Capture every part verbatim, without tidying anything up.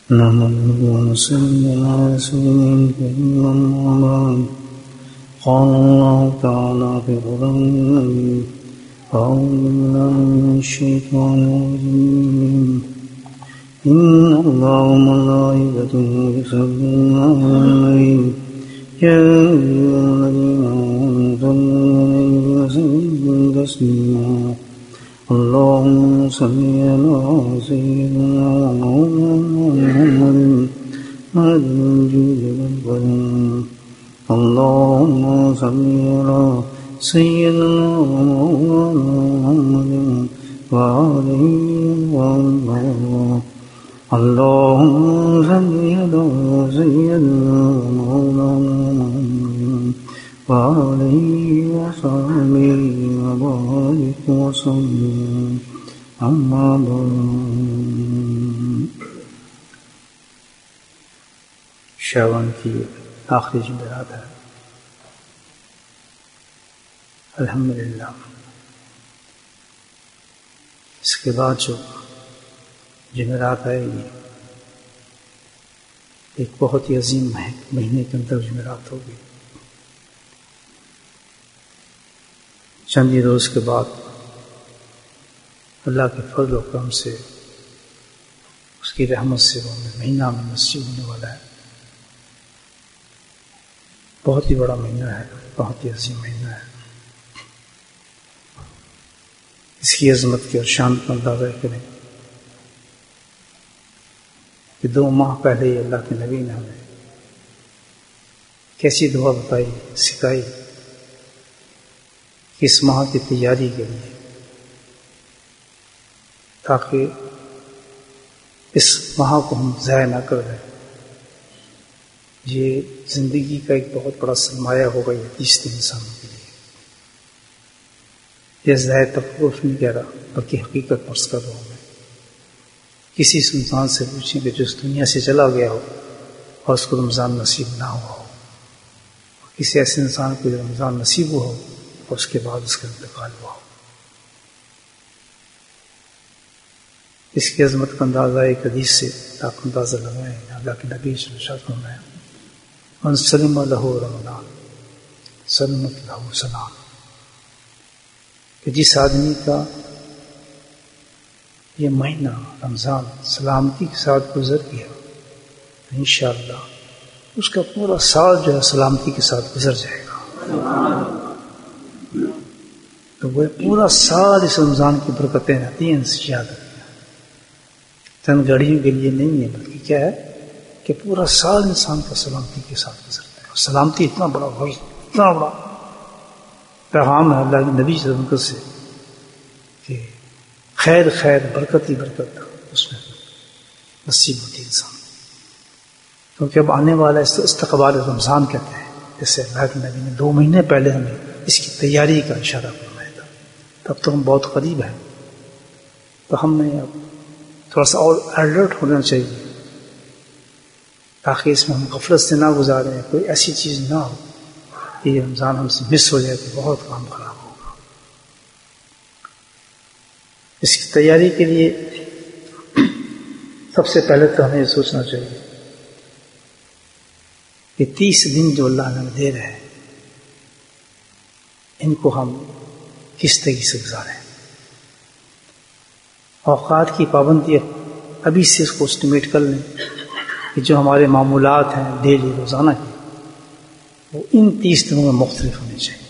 نحمده ونصلي على رسوله الكريم أما بعد قال الله تعالى في القرآن العظيم أعوذ بالله من الشيطان الرجيم إن الله وملائكته يصلون على النبي يا أيها الذين آمنوا صلوا عليه وسلموا تسليما اللهم صل على سيدنا محمد هذا الوجود والكرم اللهم صل على سيدنا محمد وآله وصحبه اللهم صل على سيدنا محمد وآله وصحبه وبارك وسلم أما بعد. شاون کی آخری جمعرات ہے. الحمدللہ اس کے بعد جو جمعرات آئے گی ایک بہت ہی عظیم مہینے کے اندر جمعرات ہوگی. چند ہی روز کے بعد اللہ کے فضل و کرم سے اس کی رحمت سے وہ مہینہ میں نصیب ہونے والا ہے. بہت ہی بڑا مہینہ ہے, بہت ہی عظیم مہینہ ہے. اس کی عظمت کی اور شان کا اندازہ کریں کہ دو ماہ پہلے ہی اللہ کے نبی نے ہمیں کیسی دعا بتائی, سکھائی کہ اس ماہ کی تیاری کے لیے, تاکہ اس ماہ کو ہم ضائع نہ کر دیں. یہ زندگی کا ایک بہت بڑا سرمایہ ہوگا یہ تیس دن انسانوں کے لیے. یہ ضائع تفکر نہیں کہہ رہا بلکہ حقیقت فرض کر رہا ہوں میں. کسی انسان سے پوچھیں کہ جو اس دنیا سے چلا گیا ہو اور اس کو رمضان نصیب نہ ہوا ہو, اور کسی ایسے انسان کو جو رمضان نصیب ہوا ہو اور اس کے بعد اس کا انتقال ہوا ہو. اس کی عظمت کا اندازہ ایک حدیث سے آپ اندازہ لگائیں. اللہ کے نبی صلی اللہ علیہ وسلم ہے من سلم لہ رمضان سلمت لہ سلام, کہ جس آدمی کا یہ مہینہ رمضان سلامتی کے ساتھ گزر گیا انشاءاللہ اس کا پورا سال جو ہے سلامتی کے ساتھ گزر جائے گا. تو وہ پورا سال اس رمضان کی برکتیں رہتی ہیں. یاد رکھیں چند گھڑیوں کے لیے نہیں ہے بلکہ کیا ہے کہ پورا سال انسان کا سلامتی کے ساتھ گزرتا ہے. اور سلامتی اتنا بڑا وقت, اتنا بڑا پیغام ہے اللہ کے نبی صلی اللہ علیہ وسلم سے کہ خیر خیر برکت ہی برکت اس میں نصیب ہوتی ہے انسان. کیونکہ اب آنے والا استقبال رمضان کہتے ہیں, جیسے اللہ کے نبی نے دو مہینے پہلے ہمیں اس کی تیاری کا اشارہ فرمایا تھا. تب تو ہم بہت قریب ہیں, تو ہم نے اب تھوڑا سا اور الرٹ ہونا چاہیے تاکہ اس میں ہم غفلت سے نہ گزاریں. کوئی ایسی چیز نہ ہو کہ یہ رمضان ہم سے مس ہو جائے تو بہت کام خراب ہوگا. اس کی تیاری کے لیے سب سے پہلے تو ہمیں یہ سوچنا چاہیے کہ تیس دن جو اللہ ہمیں دے رہے ہیں ان کو ہم کس طریقے سے گزاریں. اوقات کی پابندی ابھی سے اس کو اسٹیمیٹ کر لیں کہ جو ہمارے معمولات ہیں ڈیلی روزانہ کے وہ ان تیس دنوں میں مختلف ہونے چاہیے.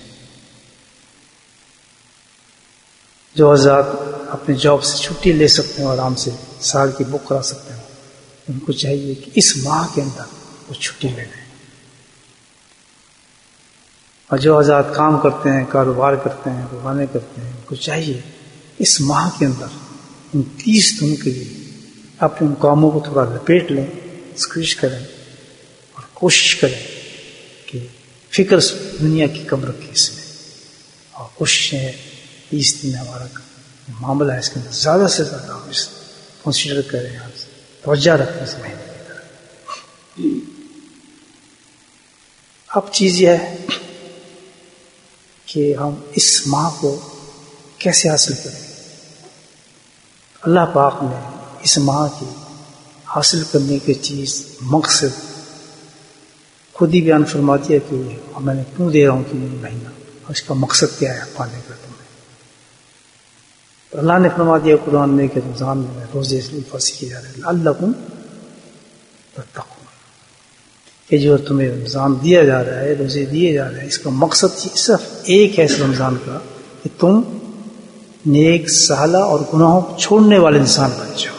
جو حضرات اپنے جاب سے چھٹی لے سکتے ہیں اور آرام سے سال کی بک کرا سکتے ہیں ان کو چاہیے کہ اس ماہ کے اندر وہ چھٹی لے لیں. اور جو حضرات کام کرتے ہیں, کاروبار کرتے ہیں, روزانے کرتے ہیں, ان کو چاہیے اس ماہ کے اندر ان تیس دنوں کے لیے اپنے ان کاموں کو تھوڑا لپیٹ لیں, اسکویش کریں اور کوشش کریں کہ فکر دنیا کی کم رکھیں اس میں, اور کوششیں تیس دن ہمارا معاملہ ہے اس کے اندر زیادہ سے زیادہ ہم اس کنسیڈر کریں, توجہ رکھیں اس مہینے کی طرف. اب چیز یہ ہے کہ ہم اس ماہ کو کیسے حاصل کریں. اللہ پاک نے اس ماہ کی حاصل کرنے کی چیز مقصد خود ہی بیان فرماتی ہے کہ میں نے کیوں دے رہا ہوں تمہیں مہینہ اور اس کا مقصد کیا ہے پانے کا تمہیں. تو اللہ نے فرما دیا قرآن میں کہ رمضان میں روزے اس لیے فرض کیے جا رہے ہیں لعلکم تتقون، کہ جو تمہیں رمضان دیا جا رہا ہے، روزے دیے جا رہے ہیں، اس کا مقصد صرف ایک ہے اس رمضان کا کہ تم نیک سالہ اور گناہوں کو چھوڑنے والے انسان بن جاؤ.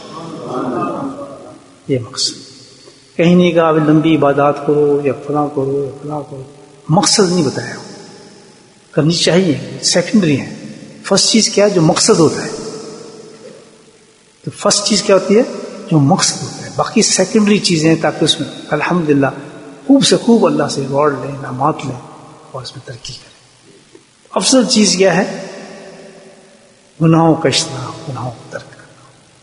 یہ مقصد کہیں نہیں کہا ابھی لمبی عبادات کرو یا فلاں کرو یا فلاں کرو، مقصد نہیں بتایا. کرنی چاہیے، سیکنڈری ہے. فرسٹ چیز کیا ہے؟ جو مقصد ہوتا ہے. تو فرسٹ چیز کیا ہوتی ہے؟ جو مقصد ہوتا ہے. باقی سیکنڈری چیزیں تاکہ اس میں الحمدللہ خوب سے خوب اللہ سے ریوارڈ لیں، انعامات لیں اور اس میں ترقی کریں. افضل چیز کیا ہے؟ گناہوں کا اجتناب، گناہوں کو ترک کرنا.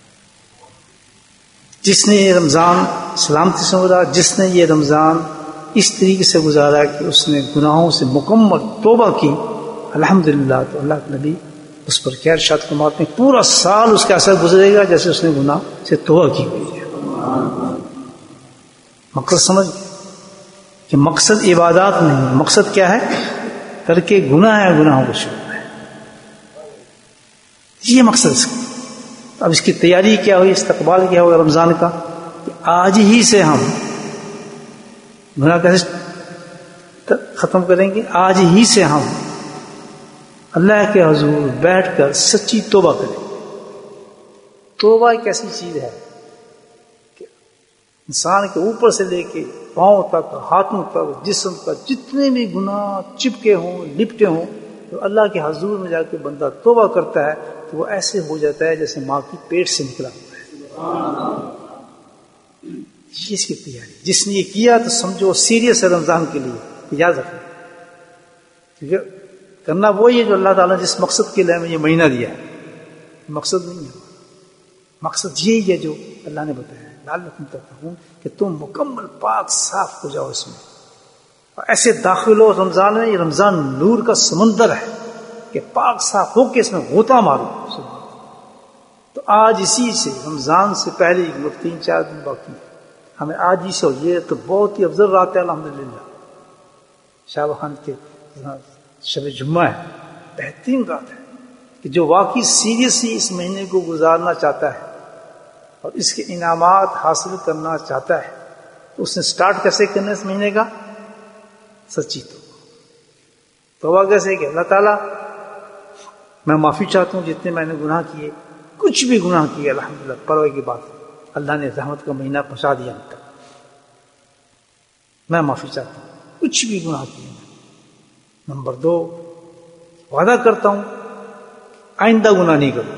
جس نے یہ رمضان سلامتی سے گزارا، جس نے یہ رمضان اس طریقے سے گزارا کہ اس نے گناہوں سے مکمل توبہ کی، الحمدللہ، تو اللہ کے نبی اس پر کیا ارشاد فرماتے ہیں پورا سال اس کا اثر گزرے گا جیسے اس نے گناہ سے توبہ کی ہوئی ہے. مقصد سمجھ گئے کہ مقصد عبادات نہیں ہے. مقصد کیا ہے؟ کر کے گناہ ہے، گناہوں کو چھوڑنا ہے. یہ مقصد اس کا. اب اس کی تیاری کیا ہوئی، استقبال کیا ہوگا رمضان کا کہ آج ہی سے ہم گناہ کیسے ختم کریں گے؟ آج ہی سے ہم اللہ کے حضور بیٹھ کر سچی توبہ کریں. توبہ ایک ایسی چیز ہے کہ انسان کے اوپر سے لے کے پاؤں تک، ہاتھوں تک، جسم تک جتنے بھی گناہ چپکے ہوں، لپٹے ہوں، تو اللہ کے حضور میں جا کے بندہ توبہ کرتا ہے تو وہ ایسے ہو جاتا ہے جیسے ماں کی پیٹ سے نکلا ہوا ہے. یہ اس کی تیاری. جس نے یہ کیا تو سمجھو سیریس ہے رمضان کے لیے. یاد رکھنا، کیونکہ کرنا وہی ہے جو اللہ تعالیٰ نے جس مقصد کے لیے ہمیں یہ مہینہ دیا ہے. مقصد نہیں ہے، مقصد یہی ہے جو اللہ نے بتایا ہے لعلکم تتقون، کہ تم مکمل پاک صاف ہو جاؤ اس میں. ایسے داخل ہو رمضان میں. یہ رمضان نور کا سمندر ہے کہ پاک صاف ہو کے اس میں غوطہ مارو. تو آج اسی سے رمضان سے پہلے تین چار دن باقی ہے، ہمیں آج ہی سے ہو. یہ تو بہت ہی افضل رات ہے الحمدللہ. شاہ خان کے شب جمعہ ہے، بہترین رات ہے کہ جو واقعی سیریسلی اس مہینے کو گزارنا چاہتا ہے اور اس کے انعامات حاصل کرنا چاہتا ہے تو اس نے سٹارٹ کیسے کرنا اس مہینے کا؟ سچی توبہ. توبہ کیسے کہ اللہ تعالیٰ میں معافی چاہتا ہوں جتنے میں نے گناہ کیے، کچھ بھی گناہ کیے الحمدللہ، پرواہ کی بات ہے اللہ نے رحمت کا مہینہ پہنچا دیا ہم تک. میں معافی چاہتا ہوں کچھ بھی گناہ کیے. نمبر دو، وعدہ کرتا ہوں آئندہ گناہ نہیں کروں.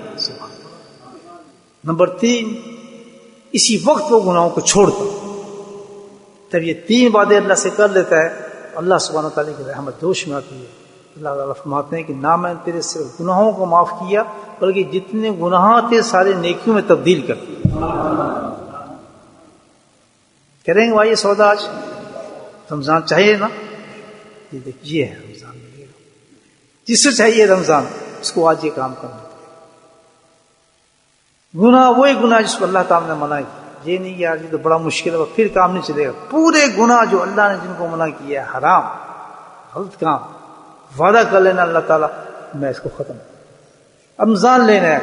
نمبر تین، اسی وقت وہ گناہوں کو چھوڑتا ہوں. جب یہ تین وعدے اللہ سے کر لیتا ہے اللہ سبحانہ وتعالی کی رحمت جوش میں آتی ہے. اللہ تعالیٰ فرماتے ہیں کہ نہ میں تیرے صرف گناہوں کو معاف کیا بلکہ جتنے گناہ تھے سارے نیکیوں میں تبدیل کر دیا. کریں گے بھائی سودا آج؟ رمضان چاہیے نا؟ یہ دیکھیے ہے رمضان ملے گا. جس سے چاہیے رمضان اس کو آج یہ کام کرنا. گناہ وہی گناہ جس کو اللہ تعالیٰ نے منع کیا. یہ نہیں کہ آج تو بڑا مشکل ہے پھر کام نہیں چلے گا. پورے گناہ جو اللہ نے جن کو منع کیا ہے، حرام غلط کام، وعدہ کر لینا اللہ تعالیٰ میں اس کو ختم. رمضان لینا ہے.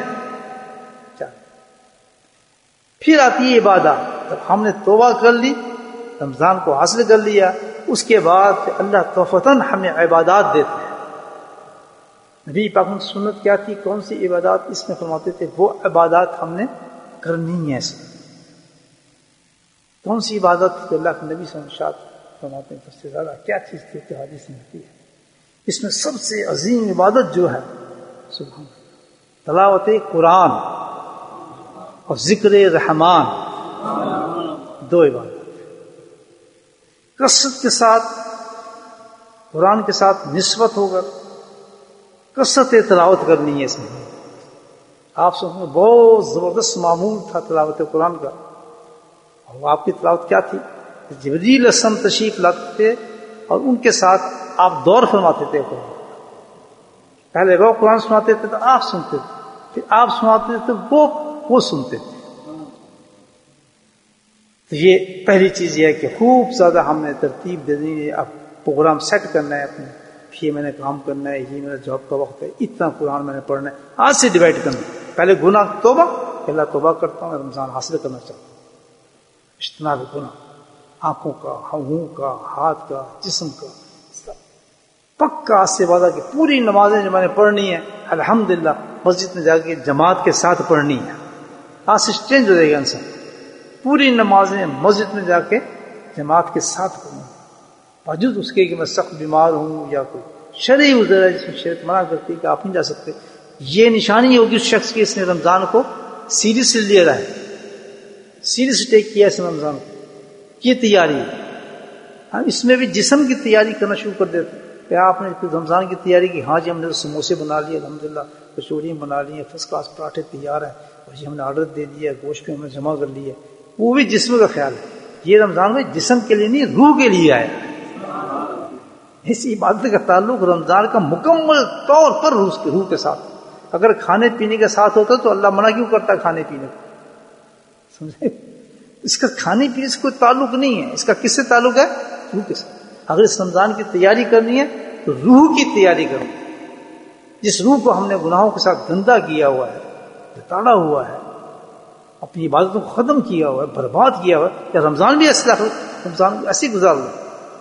پھر آتی ہے عبادت. جب ہم نے توبہ کر لی، رمضان کو حاصل کر لیا، اس کے بعد اللہ توفتاً ہمیں عبادات دیتے ہیں. نبی پاک کی سنت کیا تھی؟ کون سی عبادات؟ اس میں فرماتے تھے وہ عبادات ہم نے کرنی ہے. کون سی عبادت جو اللہ کے نبی صلی اللہ علیہ وسلم فرماتے ہیں سب سے زیادہ کیا چیز تھی کہ حدیث میں ہوتی ہے؟ اس میں سب سے عظیم عبادت جو ہے سبحان تلاوت قرآن اور ذکر رحمان. دو عبادت کثرت کے ساتھ قرآن کے ساتھ نسبت ہو کر کثرت تلاوت کرنی ہے. اس میں آپ سب میں بہت زبردست معمول تھا تلاوت قرآن کا. اور آپ کی تلاوت کیا تھی؟ جبریل علیہ السلام تشریف لاتے تھے اور ان کے ساتھ آپ دور فرماتے تھے. قرآن پہلے وہ قرآن سناتے تھے تو آپ سنتے تھے، پھر آپ سناتے تھے تو وہ وہ سنتے تھے. تو یہ پہلی چیز یہ ہے کہ خوب زیادہ ہم نے ترتیب دینی ہے، اب پروگرام سیٹ کرنا ہے اپنے، یہ میں نے کام کرنا ہے، یہ میرا جاب کا وقت ہے، اتنا قرآن میں نے پڑھنا ہے، آج سے ڈیوائڈ کرنا ہے۔ پہلے گناہ توبہ، کہ اللہ توبہ کرتا ہوں، رمضان حاصل کرنا چاہتا ہوں، اجتناب گناہ، آنکھوں کا، منہ کا، ہاتھ کا، جسم کا، پکا آج سے وعدہ کہ پوری نمازیں جو میں نے پڑھنی ہے الحمدللہ مسجد میں جا کے جماعت کے ساتھ پڑھنی ہے۔ آج سے چینج ہو جائے گا انسان، پوری نمازیں مسجد میں جا کے جماعت کے ساتھ پڑھوں، باوجود اس کے کہ میں سخت بیمار ہوں یا کوئی شرعی عذر ہے جس میں شریعت منع کرتی ہے کہ آپ نہیں جا سکتے، یہ نشانی ہوگی اس شخص کی اس نے رمضان کو سیریس لے رہا ہے، سیریس ٹیک کیا اس رمضان کو، یہ تیاری ہے۔ ہم اس میں بھی جسم کی تیاری کرنا شروع کر دیتے ہیں کہ آپ نے رمضان کی تیاری کی، ہاں جی ہم نے سموسے بنا لیے الحمدللہ، کچوڑیاں بنا لی ہیں، فرسٹ کلاس پراٹھے تیار ہیں، اور جی ہم نے آرڈر دے دیا، گوشت بھی ہم نے جمع کر لی ہے، وہ بھی جسم کا خیال ہے۔ یہ رمضان میں جسم کے لیے نہیں، روح کے لیے آیا۔ اس عبادت کا تعلق رمضان کا مکمل طور پر روح کے روح کے ساتھ۔ اگر کھانے پینے کے ساتھ ہوتا تو اللہ منع کیوں کرتا ہے کھانے پینے کو؟ سمجھے؟ اس کا کھانے پینے سے کوئی تعلق نہیں ہے، اس کا کس سے تعلق ہے؟ روح کے ساتھ۔ اگر اس رمضان کی تیاری کرنی ہے تو روح کی تیاری کرو، جس روح کو ہم نے گناہوں کے ساتھ گندا کیا ہوا ہے، لتاڑا ہوا ہے، اپنی عبادتوں کو ختم کیا ہوا ہے، برباد کیا ہوا ہے، یا رمضان بھی ایسے رمضان ایسے گزار لو۔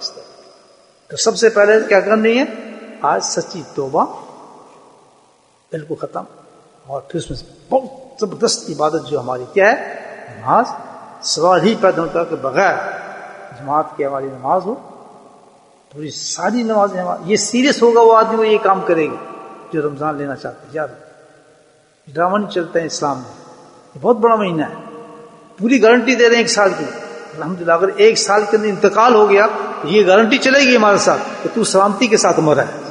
تو سب سے پہلے کیا کرنی ہے؟ آج سچی توبہ بالکل ختم، اور پھر اس میں بہت زبردست عبادت جو ہماری کیا ہے؟ نماز۔ سوال ہی پیدا ہوتا ہے کہ بغیر جماعت کی ہماری نماز ہو، پوری ساری نمازیں ہماری، یہ سیریس ہوگا وہ آدمی وہ یہ کام کرے گی جو رمضان لینا چاہتے ہیں۔ یاد ڈرامہ نہیں چلتا ہے اسلام میں، یہ بہت بڑا مہینہ ہے، پوری گارنٹی دے رہے ہیں ایک سال کی۔ الحمدللہ اگر ایک سال کے اندر انتقال ہو گیا تو یہ گارنٹی چلے گی ہمارے ساتھ کہ تو سلامتی کے ساتھ مرا ہے۔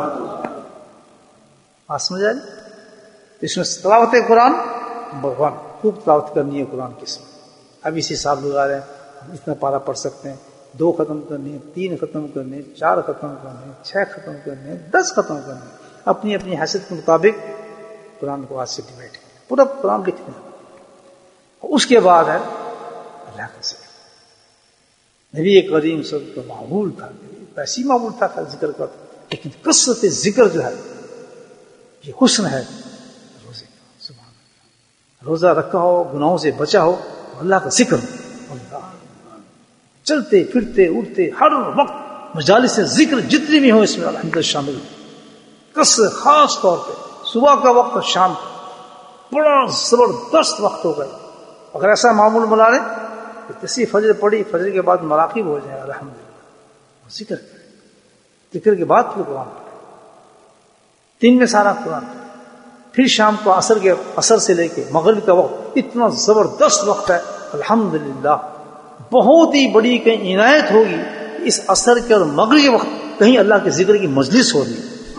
بات سمجھ آئی؟ اس میں تلاوت قرآن بھگوان خوب تلاوت کرنی ہے قرآن کی۔ اس میں اب اسی حساب لگا رہے ہیں، ہم اتنا پارا پڑھ سکتے ہیں، دو ختم کرنے، تین ختم کرنے، چار ختم کرنے، چھ ختم کرنے، دس ختم کرنے، اپنی اپنی حیثیت کے مطابق قرآن کو آج سے ڈیوائڈ کریں، پورا قرآن لکھنا۔ اس کے بعد ہے اللہ کا ذکر۔ نبی کریم صلی اللہ علیہ وسلم کا معمول تھا، ایسی معمول تھا ذکر کا، لیکن کثرت ذکر جو ہے یہ حسن ہے روزے کا۔ سبحان اللہ، روزہ رکھا ہو، گناہوں سے بچا ہو، اللہ کا ذکر، اللہ چلتے پھرتے اٹھتے ہر وقت مجالس ذکر جتنی بھی ہوں اس میں الحمدللہ شامل ہو، کثرت خاص طور پہ صبح کا وقت اور شام کا بڑا زبردست وقت ہوگا۔ اگر ایسا معمول بنا لیں کہ کسی فجر پڑی، فجر کے بعد مراقب ہو جائے الحمدللہ، ذکر کریں، ذکر کے بعد پھر قرآن پڑھیں، دن میں سارا قرآن پڑھیں، پھر شام کو عصر کے عصر سے لے کے مغرب کا وقت اتنا زبردست وقت ہے الحمدللہ۔ بہت ہی بڑی کہیں عنایت ہوگی اس عصر کے اور مغرب کے وقت کہیں اللہ کے ذکر کی مجلس ہوگی،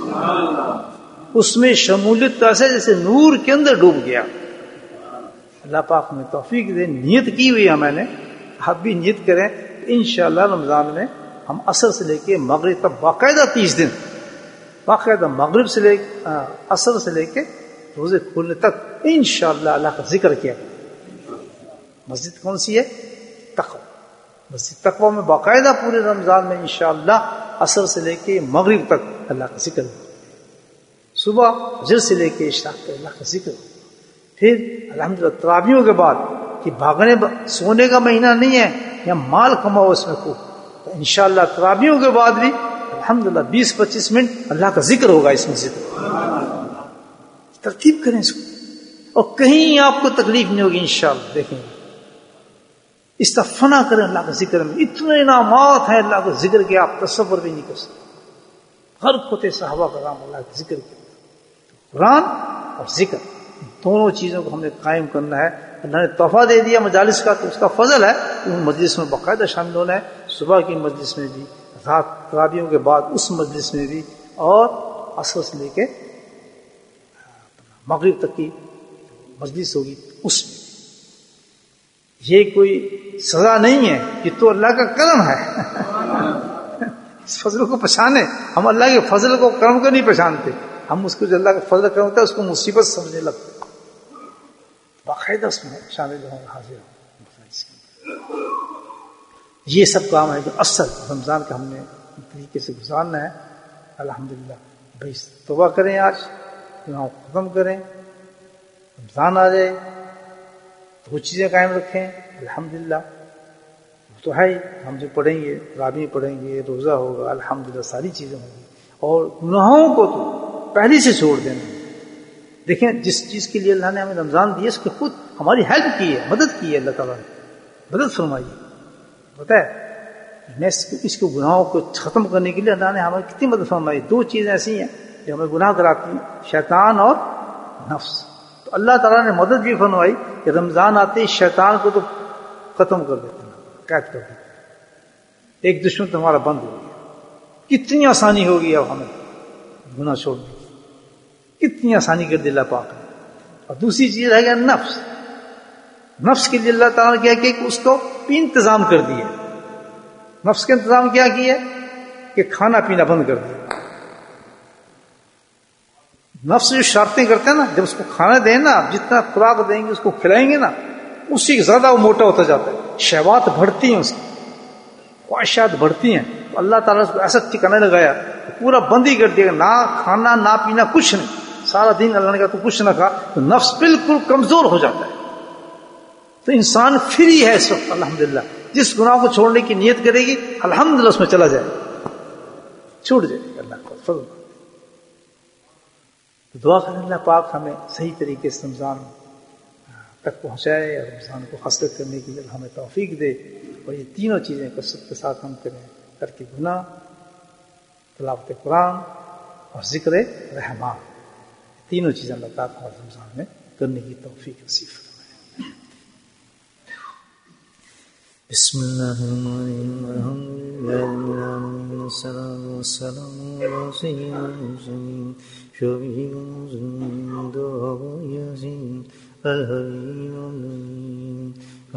اس میں شمولیت ایسے جیسے نور کے اندر ڈوب گیا۔ اللہ پاک میں توفیق دے، نیت کی ہوئی ہے میں نے، آپ بھی نیت کریں انشاءاللہ رمضان میں ہم عصر سے لے کے مغرب تک باقاعدہ تیس دن باقاعدہ مغرب سے لے عصر سے لے کے روزے کھولنے تک انشاءاللہ اللہ کا ذکر کیا۔ مسجد کون سی ہے؟ تقوی۔ مسجد تقوی میں باقاعدہ پورے رمضان میں انشاءاللہ عصر سے لے کے مغرب تک اللہ کا ذکر، صبح فجر سے لے کے عشاء تک اللہ کا ذکر، پھر الحمدللہ تراویحوں کے بعد کہ بھاگنے سونے کا مہینہ نہیں ہے یا مال کماؤ اس میں خوب، انشاءاللہ تراویحوں کے بعد بھی الحمدللہ بیس پچیس منٹ اللہ کا ذکر ہوگا اس مسجد میں۔ ترتیب کریں اس کو، اور کہیں آپ کو تکلیف نہیں ہوگی انشاءاللہ۔ دیکھیں استفنا کریں اللہ کا ذکر میں، اتنے انعامات ہیں اللہ کا ذکر کے آپ تصور بھی نہیں کر سکتے۔ ہر خطے صحابہ کرام اللہ کا ذکر کیا، قرآن اور ذکر دونوں چیزوں کو ہم نے قائم کرنا ہے۔ اللہ نے تحفہ دے دیا مجالس کا تو اس کا فضل ہے ان مجلس میں باقاعدہ شامل ہونا ہے، صبح کی مجلس میں بھی، رات تراویحوں کے بعد اس مجلس میں بھی، اور عصر سے لے کے مغرب تک کی مجلس ہوگی اس میں۔ یہ کوئی سزا نہیں ہے، یہ تو اللہ کا کرم ہے۔ اس فضل کو پہچانے، ہم اللہ کے فضل کو کرم کو نہیں پہچانتے، ہم اس کو جو اللہ کا فضل کرم ہوتا ہے اس کو مصیبت سمجھنے لگتے، باقاعدہ اس میں شامل ہوں، حاضر ہوں۔ یہ سب کام ہے جو اصل رمضان کا ہم نے طریقے سے گزارنا ہے. الحمدللہ بھائی توبہ کریں، آج گناہوں کو ختم کریں، رمضان آ جائے تو وہ چیزیں قائم رکھیں. الحمدللہ وہ تو ہے ہی، ہم جو پڑھیں گے، تراویح پڑھیں گے، روزہ ہوگا، الحمدللہ ساری چیزیں ہوں گی. اور گناہوں کو تو پہلے سے چھوڑ دینا. دیکھیں جس چیز کے لیے اللہ نے ہمیں رمضان دیا اس کے خود ہماری ہیلپ کی ہے، مدد کی ہے، اللہ تعالیٰ نے مدد فرمائی ہے. پتہ ہے میں اس کو گناہوں کو ختم کرنے کے لیے اللہ نے ہمیں کتنی مدد فرمائی. دو چیزیں ایسی ہیں جو ہمیں گناہ کراتی ہیں، شیطان اور نفس. تو اللہ تعالیٰ نے مدد بھی فرمائی کہ رمضان آتے ہی شیطان کو تو ختم کر دیتے ہیں، قید کر دیتے ہیں. ایک دشمن تمہارا بند ہو گیا. کتنی آسانی ہوگی اب ہمیں گناہ چھوڑنے کی، کتنی آسانی کر دی اللہ پاک نے. اور دوسری چیز رہ گیا نفس. نفس کے لیے اللہ تعالیٰ نے کیا کہ اس کو بھی انتظام کر دیا. نفس کا انتظام کیا کیا کہ کھانا پینا بند کر دیا. نفس جو شرطیں کرتے ہیں نا، جب اس کو کھانا دیں نا، جتنا خوراک دیں گے اس کو کھلائیں گے نا، اسی سے زیادہ وہ موٹا ہوتا جاتا ہے. شہوات بڑھتی ہیں، اس کی خواہشات بڑھتی ہیں. تو اللہ تعالیٰ اس کو ایسا ٹھکانے لگایا پورا بند ہی کر دیا، نہ کھانا نہ پینا کچھ نہیں. سارا دن اللہ نے کہا تو کچھ نہ کھا، تو نفس بالکل کمزور ہو جاتا ہے. تو انسان فری ہے اس وقت الحمدللہ. جس گناہ کو چھوڑنے کی نیت کرے گی الحمدللہ اس میں چلا جائے، چھوٹ جائے گا. اللہ کو فضل. تو دعا کریں اللہ پاک ہمیں صحیح طریقے سے رمضان تک پہنچائے اور رمضان کو خصلت کرنے کی ہمیں توفیق دے. اور یہ تینوں چیزیں کثرت کے ساتھ ہم کریں، ترک گناہ، تلاوت قرآن اور ذکر رحمان. تینوں چیزیں اللہ تعالیٰ ہمارے رمضان میں کرنے کی توفیق نصیب فرمائے. بسم اللہ الرحمن الرحیم. الحمد للہ والصلاة والسلام علی سیدنا المرسلین شفیع المذنبین یاسین الحلیم العلیم.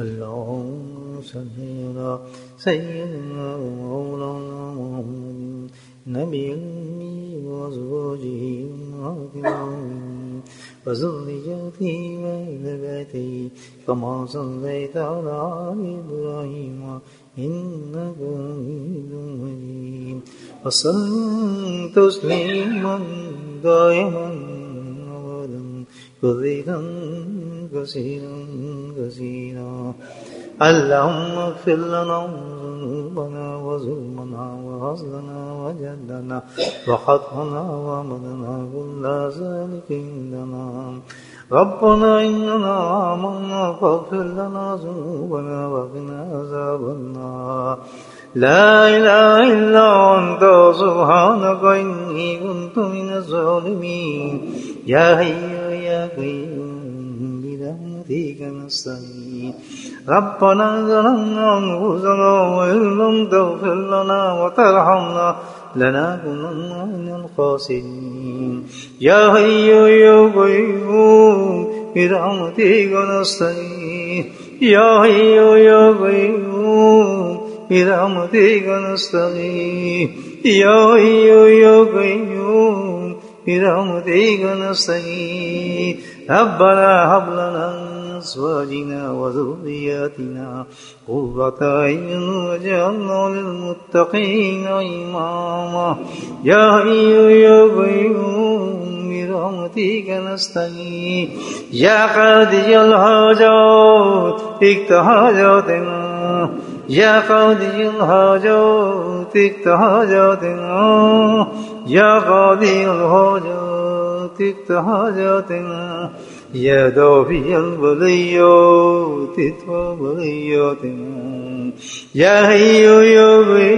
اللہم صلی علی سیدنا مولانا محمد نبی المی وازواجہ امہات وذریته وأهل بيته كما صليت على إبراهيم إنك حميد مجيد. وسلم تسليما دائما أبدا كثيرا كثيرا كثيرا. اللهم اغفر لنا ذنوبنا وظلمنا وهزلنا وجدنا وخطأنا وعمدنا كل ذلك عندنا. ربنا إننا آمنا فاغفر لنا ذنوبنا وقنا عذاب النار. لا إله إلا أنت سبحانك إني كنت من الظالمين. يا حي يا قيوم برحمتك نستغيث. ربنا ظلمنا أنفسنا وإن لم تغفر لنا وترحمنا لنكونن من الخاسرين. يا حي يا قيوم برحمتك نستغيث. يا حي يا قيوم برحمتك نستغيث. يا حي يا قيوم برحمتك نستغيث. ربنا هب لنا أزواجنا وذرياتنا قرة أعين واجعلنا للمتقين إماما. يا حي يا قيوم برحمتك نستغيث. يا قاضي الحاجات اقض حاجاتنا. يا قاضي الحاجات اقض حاجاتنا. يا قاضي الحاجات اقض حاجاتنا. يا دافع البليات ادفع بلياتنا. يا حي يا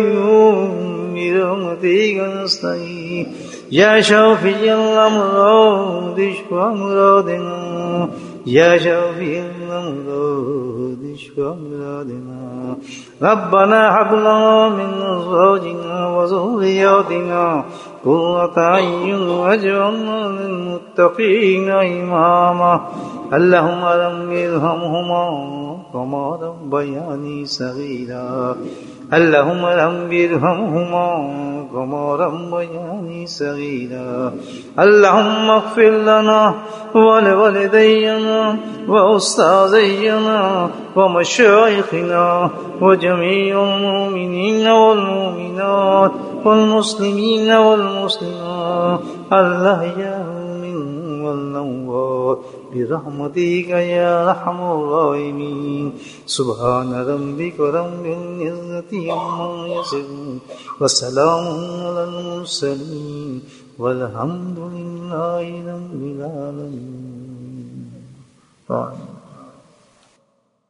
قيوم برحمتك نستغيث. يا شافي الأمراض اشف أمراضنا. يا شافي الأمراض اشف أمراضنا. ربنا هب لنا من أزواجنا وذرياتنا قرة أعين واجعلنا للمتقين إماما. اللهم رب ارحمهما كما ربياني صغيرا اللهم رب ارحمهما كما ربياني صغيرا اللهم اغفر لنا ولوالدينا وأستاذينا ومشايخنا وجميع المؤمنين والمؤمنات والمسلمين والمسلمات الأحياء منهم والأموات برحمتك يا أرحم الراحمين سبحان ربك رب العزة عما يصفون وسلام على المرسلين والحمد لله رب العالمين.